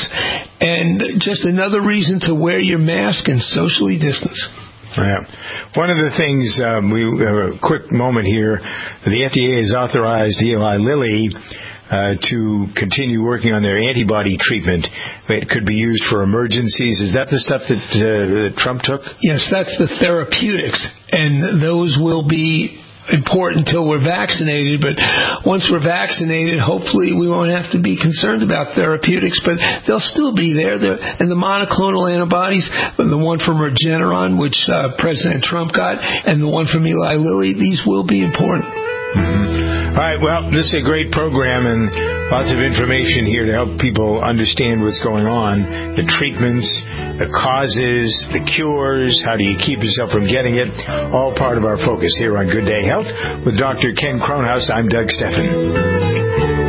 Speaker 3: And just another reason to wear your mask and socially distance.
Speaker 2: Yeah. One of the things, um, we have a quick moment here, the F D A has authorized Eli Lilly Uh, to continue working on their antibody treatment. It could be used for emergencies. Is that the stuff that, uh, that Trump took?
Speaker 3: Yes, that's the therapeutics, and those will be important until we're vaccinated. But once we're vaccinated, hopefully we won't have to be concerned about therapeutics, but they'll still be there. They're, and the monoclonal antibodies, the one from Regeneron, which uh, President Trump got, and the one from Eli Lilly, these will be important.
Speaker 2: Mm-hmm. All right, well, this is a great program and lots of information here to help people understand what's going on, the treatments, the causes, the cures, how do you keep yourself from getting it, all part of our focus here on Good Day Health with Doctor Ken Kronhaus. I'm Doug Steffen.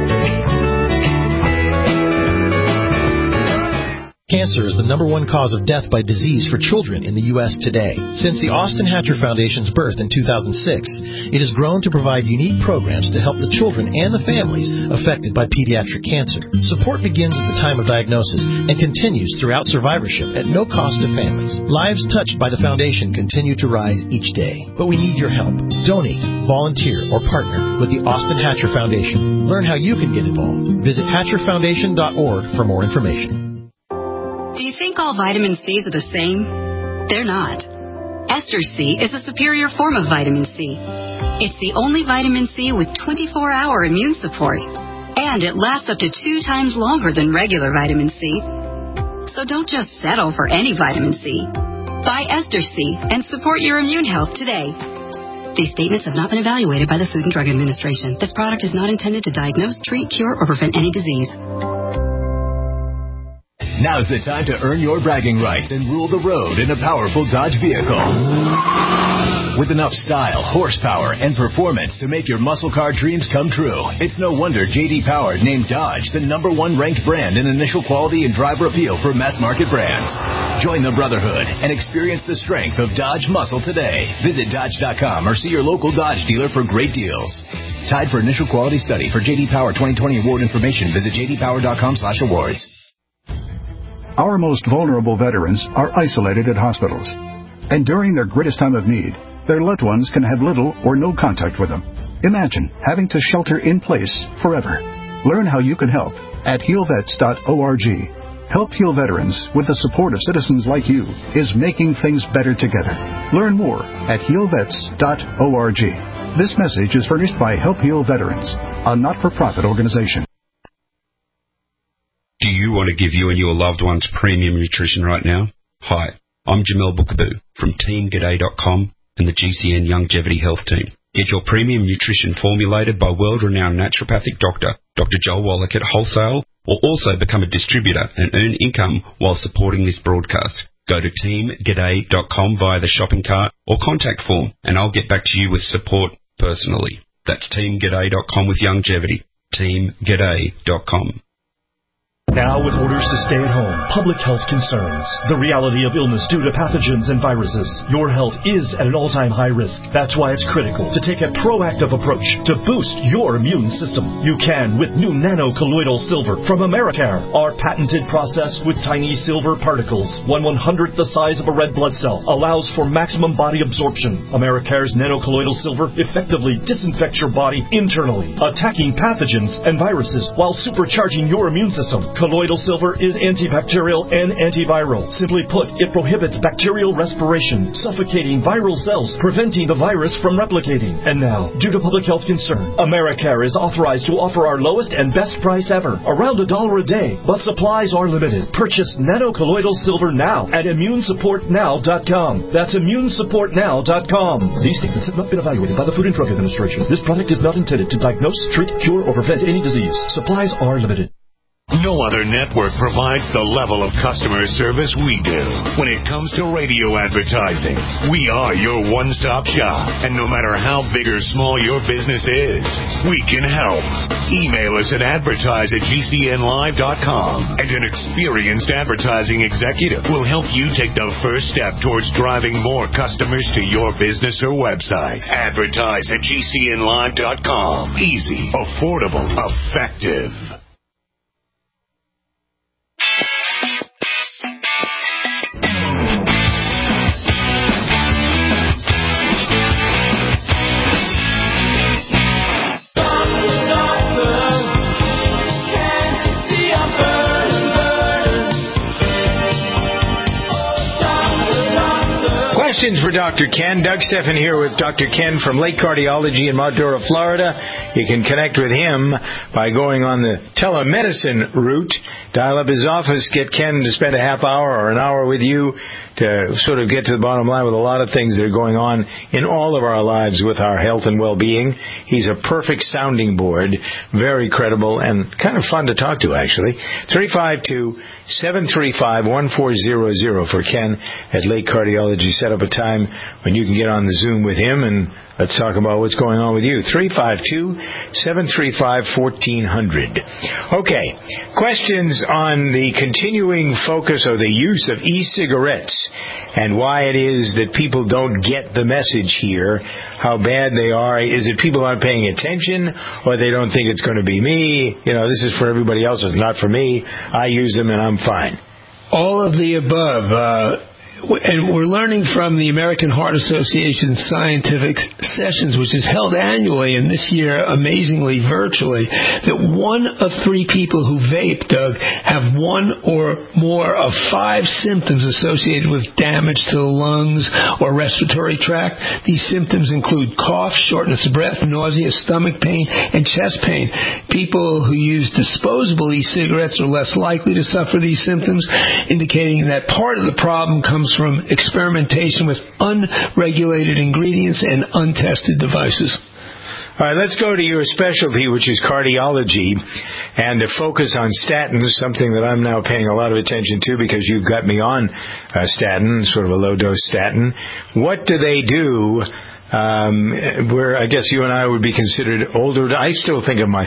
Speaker 4: Cancer is the number one cause of death by disease for children in the U S today. Since the Austin Hatcher Foundation's birth in two thousand six, it has grown to provide unique programs to help the children and the families affected by pediatric cancer. Support begins at the time of diagnosis and continues throughout survivorship at no cost to families. Lives touched by the foundation continue to rise each day, but we need your help. Donate, volunteer, or partner with the Austin Hatcher Foundation. Learn how you can get involved. Visit hatcher foundation dot org for more information.
Speaker 5: Do you think all vitamin C's are the same? They're not. Ester C is a superior form of vitamin C. It's the only vitamin C with twenty-four hour immune support, and it lasts up to two times longer than regular vitamin C. So don't just settle for any vitamin C. Buy Ester C and support your immune health today. These statements have not been evaluated by the Food and Drug Administration. This product is not intended to diagnose, treat, cure, or prevent any disease.
Speaker 6: Now's the time to earn your bragging rights and rule the road in a powerful Dodge vehicle. With enough style, horsepower, and performance to make your muscle car dreams come true, it's no wonder J D Power named Dodge the number one ranked brand in initial quality and driver appeal for mass market brands. Join the brotherhood and experience the strength of Dodge muscle today. Visit Dodge dot com or see your local Dodge dealer for great deals. Tied for initial quality study. For J D Power twenty twenty award information, visit J D power dot com slash awards.
Speaker 10: Our most vulnerable veterans are isolated at hospitals, and during their greatest time of need, their loved ones can have little or no contact with them. Imagine having to shelter in place forever. Learn how you can help at heal vets dot org. Help Heal Veterans, with the support of citizens like you, is making things better together. Learn more at heal vets dot org. This message is furnished by Help Heal Veterans, a not-for-profit organization.
Speaker 7: Do you want to give you and your loved ones premium nutrition right now? Hi, I'm Jamel Bookaboo from team g'day dot com and the G C N Longevity Health Team. Get your premium nutrition formulated by world-renowned naturopathic doctor, Doctor Joel Wallach at wholesale, or also become a distributor and earn income while supporting this broadcast. Go to team g'day dot com via the shopping cart or contact form, and I'll get back to you with support personally. That's team g'day dot com with longevity. team g'day dot com.
Speaker 1: Now with orders to stay at home, public health concerns, the reality of illness due to pathogens and viruses, your health is at an all-time high risk. That's why it's critical to take a proactive approach to boost your immune system. You can with new nano-colloidal silver from Americare. Our patented process with tiny silver particles, one one-hundredth the size of a red blood cell, allows for maximum body absorption. Americare's nano-colloidal silver effectively disinfects your body internally, attacking pathogens and viruses while supercharging your immune system. Colloidal silver is antibacterial and antiviral. Simply put, it prohibits bacterial respiration, suffocating viral cells, preventing the virus from replicating. And now, due to public health concern, Americare is authorized to offer our lowest and best price ever, around a dollar a day. But supplies are limited. Purchase nano-colloidal silver now at immune support now dot com. That's immune support now dot com. These statements have not been evaluated by the Food and Drug Administration. This product is not intended to diagnose, treat, cure, or prevent any disease. Supplies are limited.
Speaker 8: No other network provides the level of customer service we do. When it comes to radio advertising, we are your one-stop shop. And no matter how big or small your business is, we can help. Email us at advertise at G C N live dot com, and an experienced advertising executive will help you take the first step towards driving more customers to your business or website. Advertise at G C N live dot com. Easy, affordable, effective.
Speaker 2: Questions for Doctor Ken. Doug Stephan here with Doctor Ken from Lake Cardiology in Mount Dora, Florida. You can connect with him by going on the telemedicine route. Dial up his office, get Ken to spend a half hour or an hour with you to sort of get to the bottom line with a lot of things that are going on in all of our lives with our health and well-being. He's a perfect sounding board, very credible, and kind of fun to talk to, actually. three five two, seven three five, one four zero zero for Ken at Lake Cardiology. Set up a time when you can get on the Zoom with him, and let's talk about what's going on with you. three five two, seven three five, one four zero zero. Okay, questions on the continuing focus of the use of e-cigarettes and why it is that people don't get the message here, how bad they are. Is it people aren't paying attention, or they don't think it's going to be me? You know, this is for everybody else. It's not for me. I use them and I'm fine.
Speaker 3: All of the above. Uh And we're learning from the American Heart Association scientific sessions, which is held annually, and this year, amazingly, virtually, that one of three people who vape, Doug, have one or more of five symptoms associated with damage to the lungs or respiratory tract. These symptoms include cough, shortness of breath, nausea, stomach pain, and chest pain. People who use disposable e-cigarettes are less likely to suffer these symptoms, indicating that part of the problem comes from experimentation with unregulated ingredients and untested devices.
Speaker 2: All right, let's go to your specialty, which is cardiology. and to focus on statins, something that I'm now paying a lot of attention to because you've got me on uh, statin, sort of a low-dose statin. What do they do um, where I guess you and I would be considered older? I still think of my...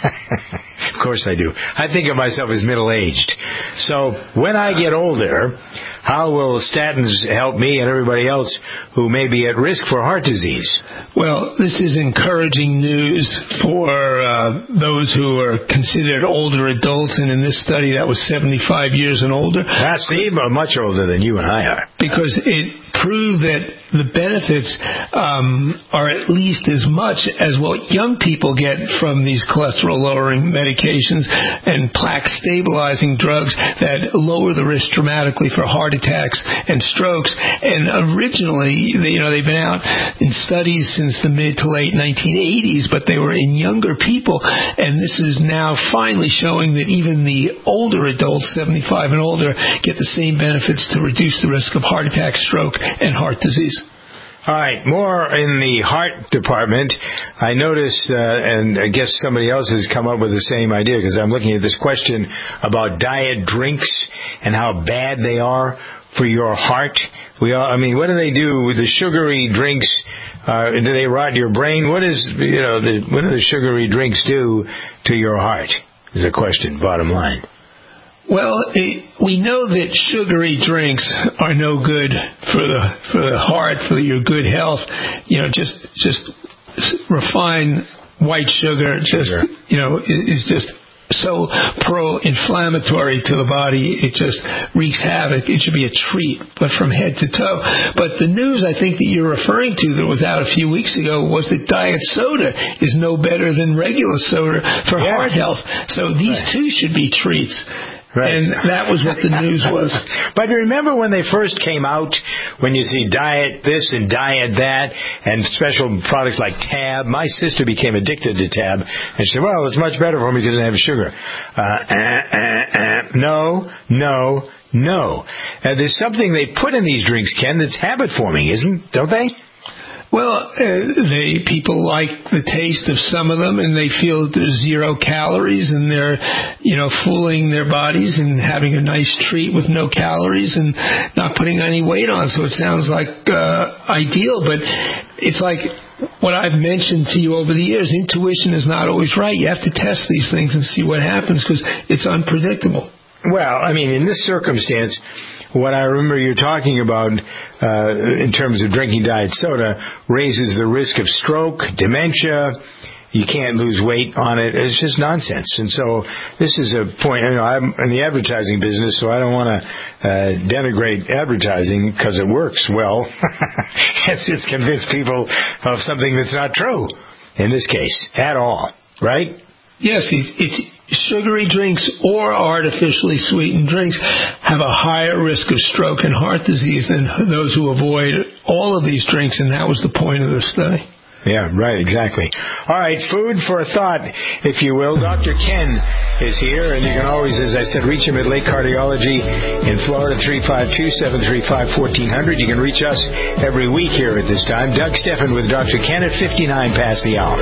Speaker 2: Of course I do. I think of myself as middle-aged. So when I get older, how will statins help me and everybody else who may be at risk for heart disease?
Speaker 3: Well, this is encouraging news for uh, those who are considered older adults, and in this study that was seventy-five years and older.
Speaker 2: That's even much older than you and I are.
Speaker 3: Because it proved that the benefits um, are at least as much as what young people get from these cholesterol-lowering medications and plaque-stabilizing drugs that lower the risk dramatically for heart attacks and strokes. And originally, you know, they've been out in studies since the mid to late nineteen eighties, but they were in younger people, and this is now finally showing that even the older adults, seventy-five and older, get the same benefits to reduce the risk of heart attack, stroke, and heart disease.
Speaker 2: All right, more in the heart department. I noticed, uh, and I guess somebody else has come up with the same idea, because I'm looking at this question about diet drinks and how bad they are for your heart. We all, I mean, what do they do with the sugary drinks? Uh, do they rot your brain? What is, you know, the, what do the sugary drinks do to your heart? Is the question, bottom line.
Speaker 3: Well, it, we know that sugary drinks are no good for the for the heart, for your good health. You know, just just refined white sugar, just sugar. you know, is just so pro-inflammatory to the body. It just wreaks havoc. It should be a treat, but from head to toe. But the news I think that you're referring to that was out a few weeks ago was that diet soda is no better than regular soda for yeah. heart health. So these right. two should be treats. Right. And that was what the news was.
Speaker 2: But remember when they first came out, when you see diet this and diet that, and special products like Tab. My sister became addicted to Tab, and she said, well, it's much better for me because it doesn't have sugar. Uh, uh, uh, uh, no, no, no. Uh, there's something they put in these drinks, Ken, that's habit-forming, isn't, don't they?
Speaker 3: Well, uh, they people like the taste of some of them, and they feel there's zero calories, and they're, you know, fooling their bodies and having a nice treat with no calories and not putting any weight on. So it sounds like uh, ideal, but it's like what I've mentioned to you over the years. Intuition is not always right. You have to test these things and see what happens because it's unpredictable.
Speaker 2: Well, I mean, in this circumstance, what I remember you talking about uh, in terms of drinking diet soda raises the risk of stroke, dementia. You can't lose weight on it. It's just nonsense. And so this is a point. You know, I'm in the advertising business, so I don't want to uh, denigrate advertising because it works well. it's, it's convinced people of something that's not true in this case at all, right?
Speaker 3: Yes, it's sugary drinks or artificially sweetened drinks have a higher risk of stroke and heart disease than those who avoid all of these drinks, and that was the point of the study.
Speaker 2: Yeah, right, exactly. All right, food for thought, if you will. Doctor Ken is here, and you can always, as I said, reach him at Lake Cardiology in Florida, three five two, seven three five, one four zero zero. You can reach us every week here at this time. Doug Steffen with Doctor Ken at fifty-nine past the hour.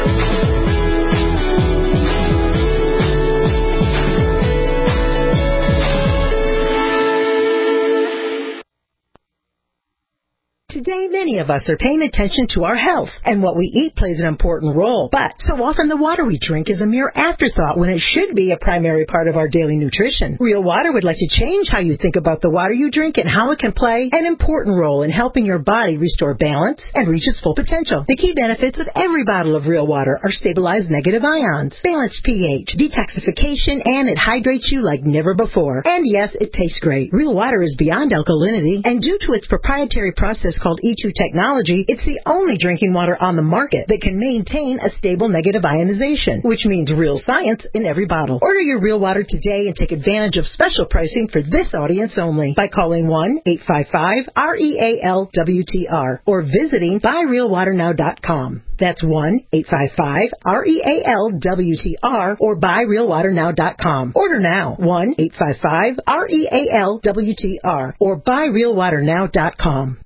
Speaker 9: Today, many of us are paying attention to our health, and what we eat plays an important role. But so often the water we drink is a mere afterthought when it should be a primary part of our daily nutrition. Real Water would like to change how you think about the water you drink and how it can play an important role in helping your body restore balance and reach its full potential. The key benefits of every bottle of Real Water are stabilized negative ions, balanced pH, detoxification, and it hydrates you like never before. And yes, it tastes great. Real Water is beyond alkalinity, and due to its proprietary process called E two technology, it's the only drinking water on the market that can maintain a stable negative ionization, which means real science in every bottle. Order your Real Water today and take advantage of special pricing for this audience only by calling one eight five five R E A L W T R or visiting buy real water now dot com. That's one eight five five R E A L W T R or buy real water now dot com. Order now, one eight five five R E A L W T R or buy real water now dot com.